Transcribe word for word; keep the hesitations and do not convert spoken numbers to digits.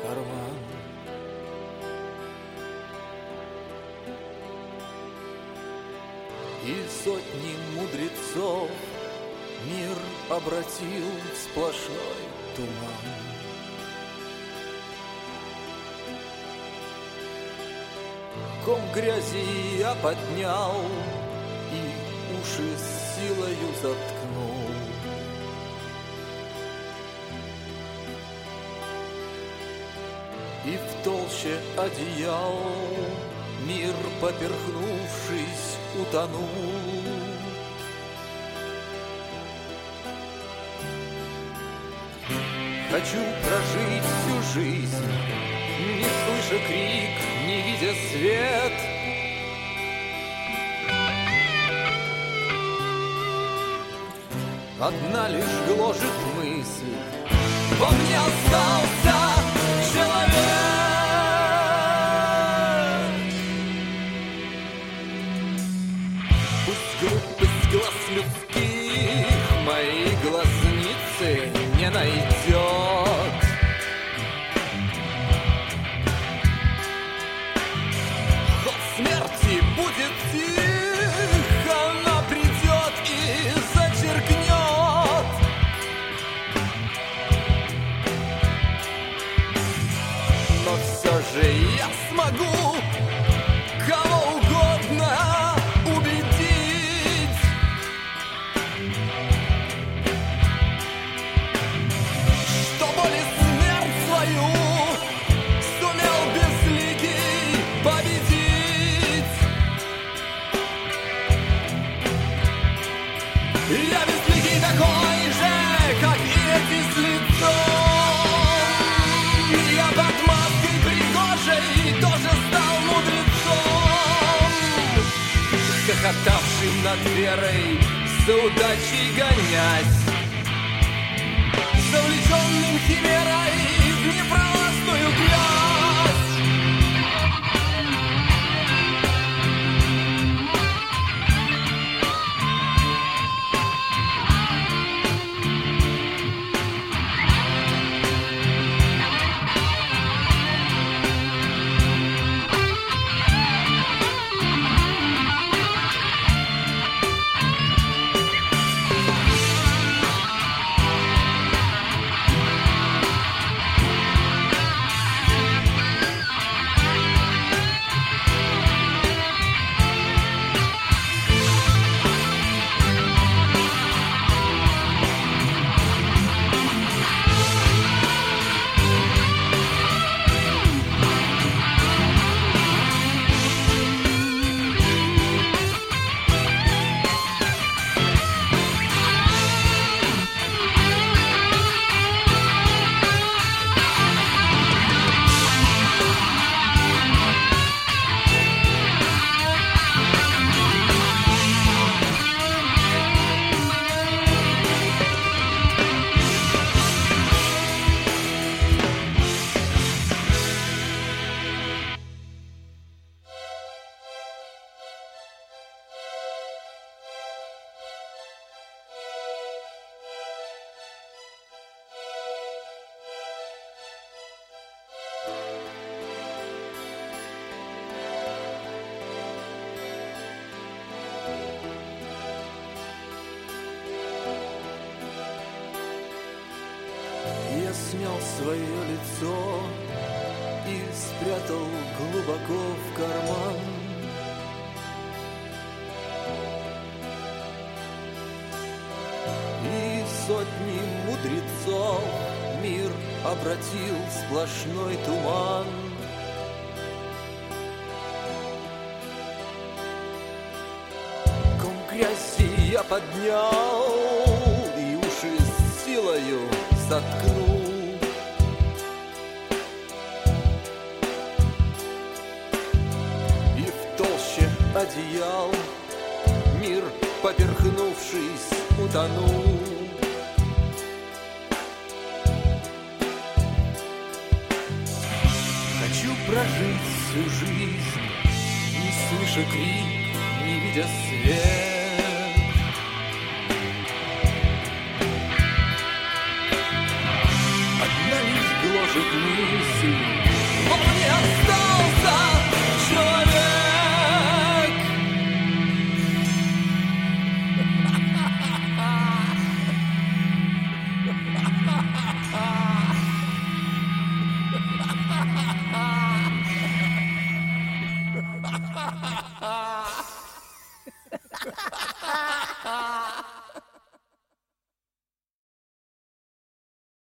карман. И сотни мудрецов мир обратил в сплошной туман. Ком грязи я поднял и уши с силою заткнул. И в толще одеял мир, поперхнувшись, утонул. Хочу прожить всю жизнь, не слыша крик, не видя свет. Одна лишь гложет мысль: во мне остался человек. Пусть глупость глаз людских мои глазницы не найдет. Ход смерти будет тих, она придет и зачеркнет. Но все же я смогу кого угодно убедить, что боль и смерть свою сумел безликий победить. Я безликий такой же, как и эти с лицом. Я под маской пригожей тоже стал мудрецом, хохотавшим над верой, за удачей гонясь, завлеченным химерой в непролазную грязь. Я снял свое лицо и спрятал глубоко в карман. И сотни мудрецов мир обратил в сплошной туман. Ком грязи я поднял и уши с силою заткнул. И в толще одеял мир, поперхнувшись, утонул. Хочу прожить всю жизнь, не слыша крик, не видя свет.